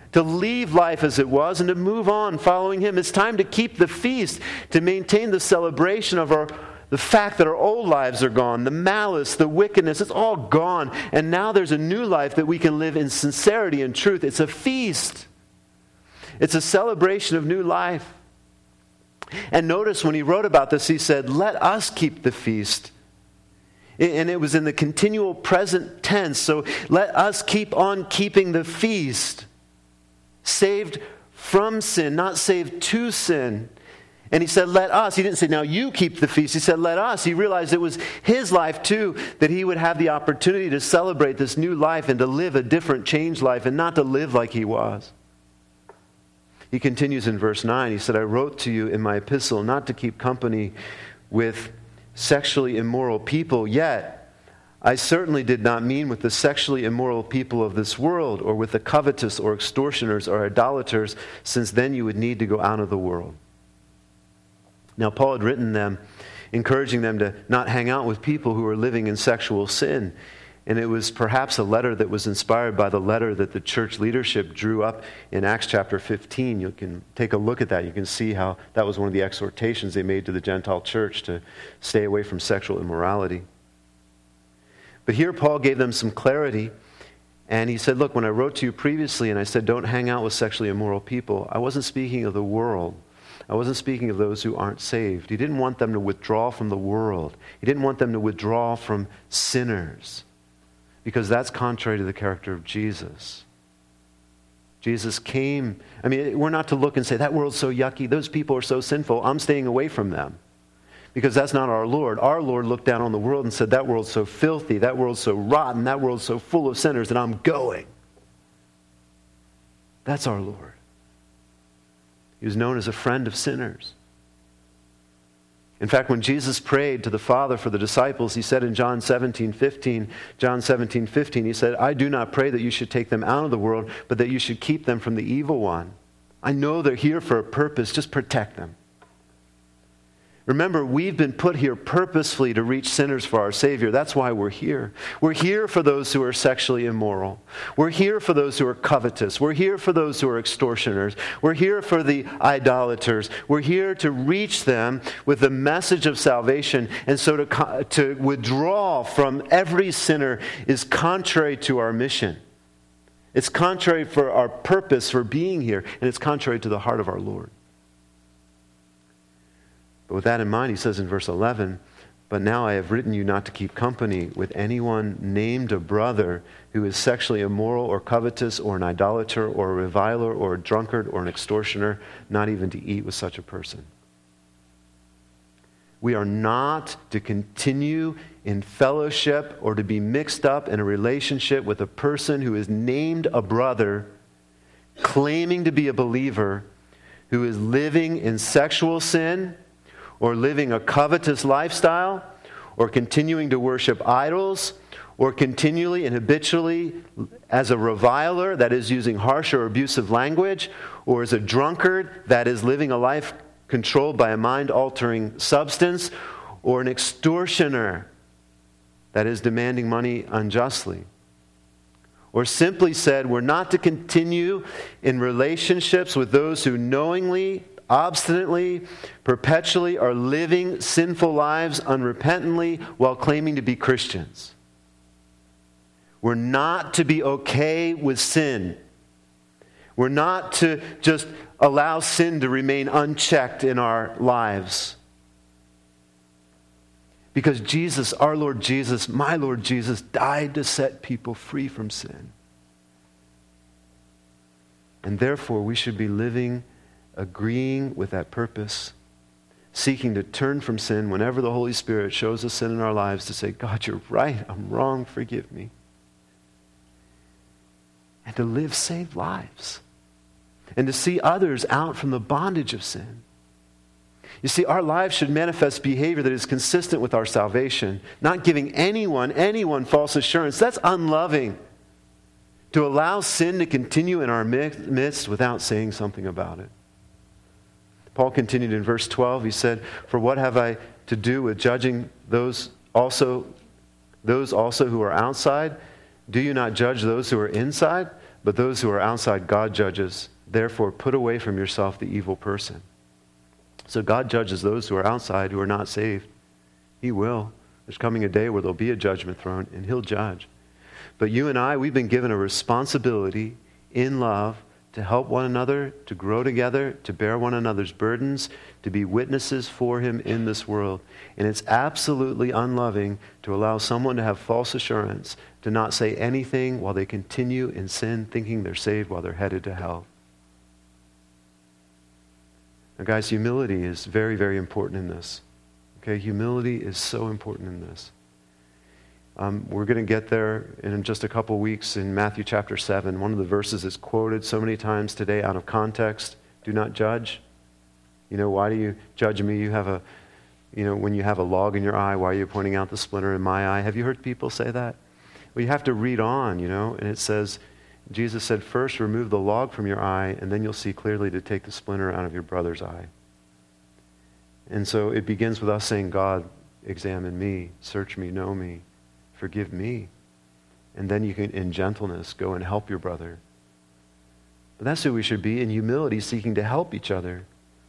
to leave life as it was and to move on following him. It's time to keep the feast, to maintain the celebration of our the fact that our old lives are gone, the malice, the wickedness, it's all gone. And now there's a new life that we can live in sincerity and truth. It's a feast. It's a celebration of new life. And notice when he wrote about this, he said, let us keep the feast. And it was in the continual present tense. So let us keep on keeping the feast. Saved from sin, not saved to sin. And he said, let us. He didn't say, now you keep the feast. He said, let us. He realized it was his life too, that he would have the opportunity to celebrate this new life and to live a different, changed life and not to live like he was. He continues in verse nine. He said, I wrote to you in my epistle not to keep company with sexually immoral people, yet I certainly did not mean with the sexually immoral people of this world or with the covetous or extortioners or idolaters, since then you would need to go out of the world. Now, Paul had written them, encouraging them to not hang out with people who were living in sexual sin. And it was perhaps a letter that was inspired by the letter that the church leadership drew up in Acts chapter fifteen. You can take a look at that. You can see how that was one of the exhortations they made to the Gentile church to stay away from sexual immorality. But here Paul gave them some clarity. And he said, look, when I wrote to you previously and I said don't hang out with sexually immoral people, I wasn't speaking of the world. I wasn't speaking of those who aren't saved. He didn't want them to withdraw from the world. He didn't want them to withdraw from sinners, because that's contrary to the character of Jesus. Jesus came, I mean, we're not to look and say, that world's so yucky, those people are so sinful, I'm staying away from them. Because that's not our Lord. Our Lord looked down on the world and said, that world's so filthy, that world's so rotten, that world's so full of sinners that I'm going. That's our Lord. He was known as a friend of sinners. In fact, when Jesus prayed to the Father for the disciples, he said in John seventeen fifteen, John seventeen fifteen, he said, I do not pray that you should take them out of the world, but that you should keep them from the evil one. I know they're here for a purpose, just protect them. Remember, we've been put here purposefully to reach sinners for our Savior. That's why we're here. We're here for those who are sexually immoral. We're here for those who are covetous. We're here for those who are extortioners. We're here for the idolaters. We're here to reach them with the message of salvation. And so to, to withdraw from every sinner is contrary to our mission. It's contrary for our purpose for being here, and it's contrary to the heart of our Lord. But with that in mind, he says in verse eleven, but now I have written you not to keep company with anyone named a brother who is sexually immoral or covetous or an idolater or a reviler or a drunkard or an extortioner, not even to eat with such a person. We are not to continue in fellowship or to be mixed up in a relationship with a person who is named a brother, claiming to be a believer, who is living in sexual sin, or living a covetous lifestyle, or continuing to worship idols, or continually and habitually as a reviler, that is using harsh or abusive language, or as a drunkard, that is living a life controlled by a mind-altering substance, or an extortioner, that is demanding money unjustly. Or simply said, we're not to continue in relationships with those who knowingly, obstinately, perpetually are living sinful lives unrepentantly while claiming to be Christians. We're not to be okay with sin. We're not to just allow sin to remain unchecked in our lives. Because Jesus, our Lord Jesus, my Lord Jesus, died to set people free from sin. And therefore, we should be living agreeing with that purpose, seeking to turn from sin whenever the Holy Spirit shows us sin in our lives, to say, God, you're right, I'm wrong, forgive me. And to live saved lives. And to see others out from the bondage of sin. You see, our lives should manifest behavior that is consistent with our salvation, not giving anyone, anyone false assurance. That's unloving. To allow sin to continue in our midst without saying something about it. Paul continued in verse twelve. He said, for what have I to do with judging those also, those also who are outside? Do you not judge those who are inside? But those who are outside, God judges. Therefore, put away from yourself the evil person. So God judges those who are outside, who are not saved. He will. There's coming a day where there'll be a judgment throne, and he'll judge. But you and I, we've been given a responsibility in love to help one another, to grow together, to bear one another's burdens, to be witnesses for him in this world. And it's absolutely unloving to allow someone to have false assurance, to not say anything while they continue in sin, thinking they're saved while they're headed to hell. Now, guys, humility is very, very important in this. Okay, humility is so important in this. Um, we're going to get there in just a couple weeks in Matthew chapter seven. One of the verses is quoted so many times today out of context. Do not judge. You know, why do you judge me? You have a, you know, when you have a log in your eye, why are you pointing out the splinter in my eye? Have you heard people say that? Well, you have to read on, you know, and it says, Jesus said, first remove the log from your eye, and then you'll see clearly to take the splinter out of your brother's eye. And so it begins with us saying, God, examine me, search me, know me, forgive me. And then you can, in gentleness, go and help your brother. But that's who we should be, in humility, seeking to help each other.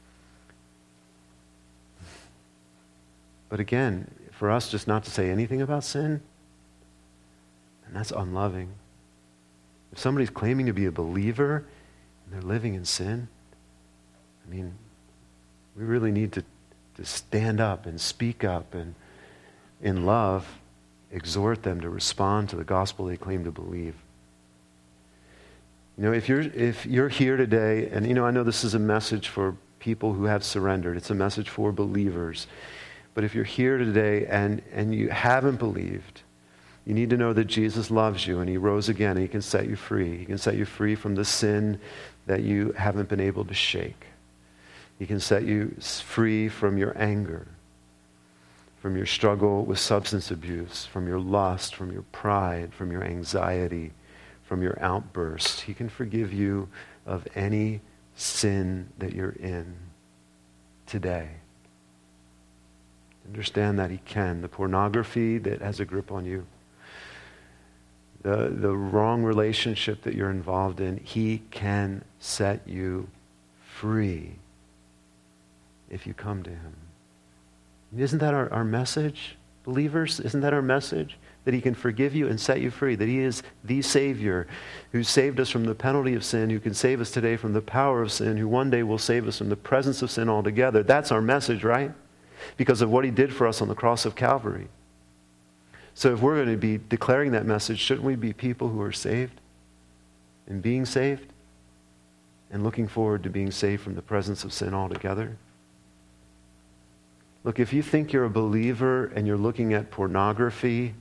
But again, for us just not to say anything about sin, and that's unloving. If somebody's claiming to be a believer and they're living in sin, I mean, we really need to, to stand up and speak up and in love exhort them to respond to the gospel they claim to believe. You know, if you're if you're here today, and you know, I know this is a message for people who have surrendered. It's a message for believers. But if you're here today and, and you haven't believed, you need to know that Jesus loves you and he rose again and he can set you free. He can set you free from the sin that you haven't been able to shake. He can set you free from your anger, from your struggle with substance abuse, from your lust, from your pride, from your anxiety, from your outbursts. He can forgive you of any sin that you're in today. Understand that he can. The pornography that has a grip on you, the, the wrong relationship that you're involved in, he can set you free if you come to him. Isn't that our, our message, believers? Isn't that our message? That he can forgive you and set you free, that he is the Savior who saved us from the penalty of sin, who can save us today from the power of sin, who one day will save us from the presence of sin altogether. That's our message, right? Because of what he did for us on the cross of Calvary. So if we're going to be declaring that message, shouldn't we be people who are saved and being saved and looking forward to being saved from the presence of sin altogether? Look, if you think you're a believer and you're looking at pornography,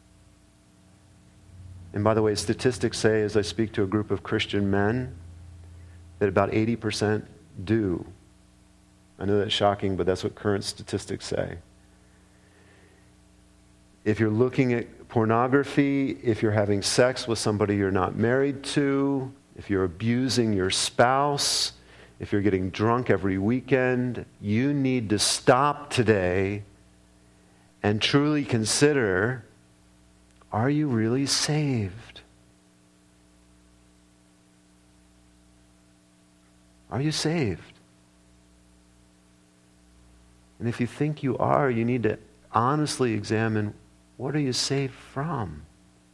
and by the way, statistics say, as I speak to a group of Christian men, that about eighty percent do. I know that's shocking, but that's what current statistics say. If you're looking at pornography, if you're having sex with somebody you're not married to, if you're abusing your spouse, if you're getting drunk every weekend, you need to stop today and truly consider, are you really saved? Are you saved? And if you think you are, you need to honestly examine, what are you saved from?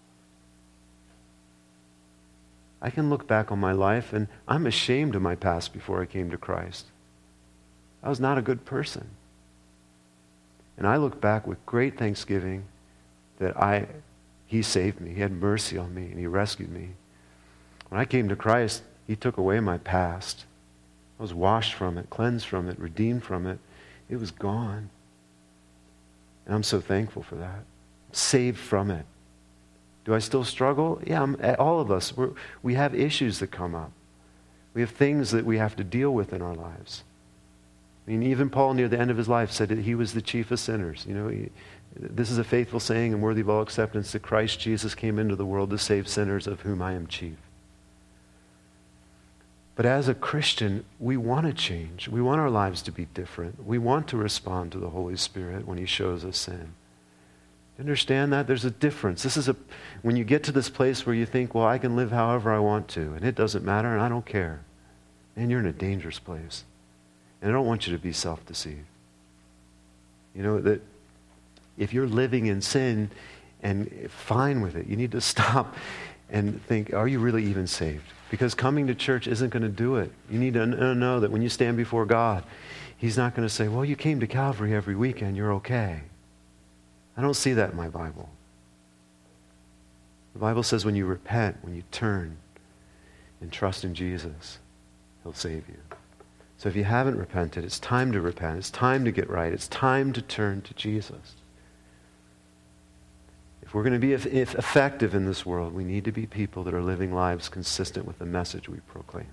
I can look back on my life and I'm ashamed of my past before I came to Christ. I was not a good person. And I look back with great thanksgiving that I, he saved me. He had mercy on me and he rescued me. When I came to Christ, he took away my past. I was washed from it, cleansed from it, redeemed from it. It was gone. And I'm so thankful for that. I'm saved from it. Do I still struggle? Yeah, I'm, all of us. We're, we have issues that come up. We have things that we have to deal with in our lives. I mean, even Paul near the end of his life said that he was the chief of sinners. You know, he, this is a faithful saying and worthy of all acceptance, that Christ Jesus came into the world to save sinners, of whom I am chief. But as a Christian, we want to change. We want our lives to be different. We want to respond to the Holy Spirit when he shows us sin. Understand that? There's a difference. This is a, when you get to this place where you think, well, I can live however I want to, and it doesn't matter, and I don't care. Man, you're in a dangerous place. And I don't want you to be self-deceived. You know, that if you're living in sin and fine with it, you need to stop and think, are you really even saved? Because coming to church isn't going to do it. You need to know that when you stand before God, He's not going to say, well, you came to Calvary every weekend, you're okay. I don't see that in my Bible. The Bible says when you repent, when you turn and trust in Jesus, He'll save you. So if you haven't repented, it's time to repent. It's time to get right. It's time to turn to Jesus. If we're going to be if, if effective in this world, we need to be people that are living lives consistent with the message we proclaim.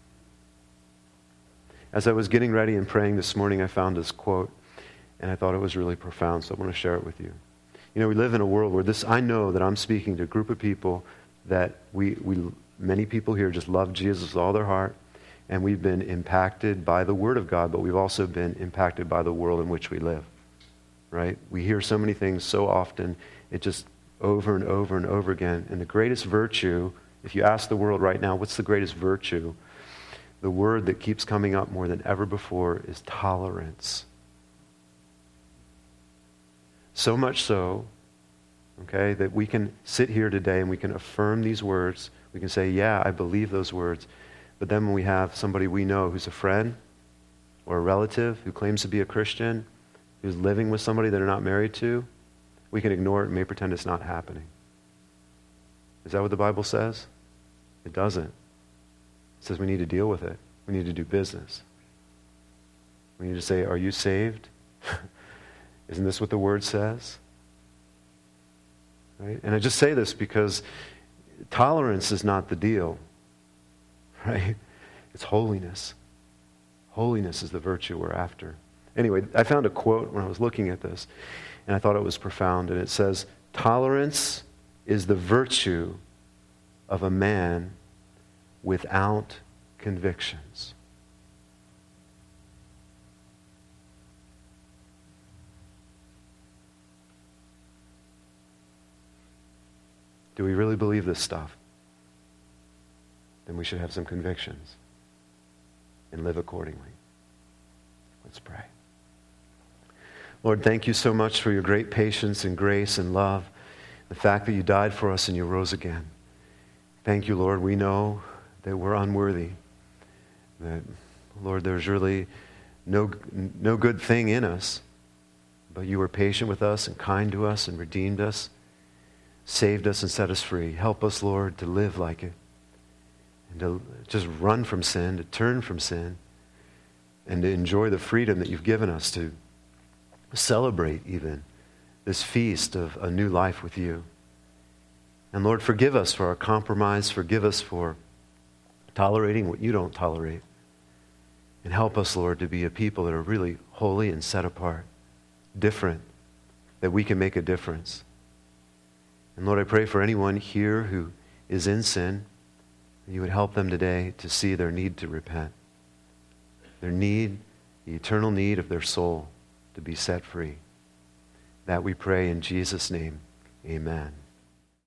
As I was getting ready and praying this morning, I found this quote, and I thought it was really profound, so I want to share it with you. You know, we live in a world where this, I know that I'm speaking to a group of people that we, we many people here just love Jesus with all their heart, and we've been impacted by the Word of God, but we've also been impacted by the world in which we live, right? We hear so many things so often, it just over and over and over again. And the greatest virtue, if you ask the world right now, what's the greatest virtue? The word that keeps coming up more than ever before is tolerance. So much so, okay, that we can sit here today and we can affirm these words. We can say, yeah, I believe those words. But then when we have somebody we know who's a friend or a relative who claims to be a Christian, who's living with somebody that they're not married to, we can ignore it and may pretend it's not happening. Is that what the Bible says? It doesn't. It says we need to deal with it. We need to do business. We need to say, are you saved? Isn't this what the Word says? Right? And I just say this because tolerance is not the deal. Right? It's holiness. Holiness is the virtue we're after. Anyway, I found a quote when I was looking at this, and I thought it was profound, and it says, tolerance is the virtue of a man without convictions. Do we really believe this stuff? Then we should have some convictions and live accordingly. Let's pray. Lord, thank you so much for your great patience and grace and love, the fact that you died for us and you rose again. Thank you, Lord. We know that we're unworthy, that, Lord, there's really no, no good thing in us, but you were patient with us and kind to us and redeemed us, saved us and set us free. Help us, Lord, to live like it and to just run from sin, to turn from sin, and to enjoy the freedom that you've given us to celebrate even this feast of a new life with you. And Lord, forgive us for our compromise. Forgive us for tolerating what you don't tolerate. And help us, Lord, to be a people that are really holy and set apart, different, that we can make a difference. And Lord, I pray for anyone here who is in sin, that you would help them today to see their need to repent, their need, the eternal need of their soul to be set free. That we pray in Jesus' name. Amen.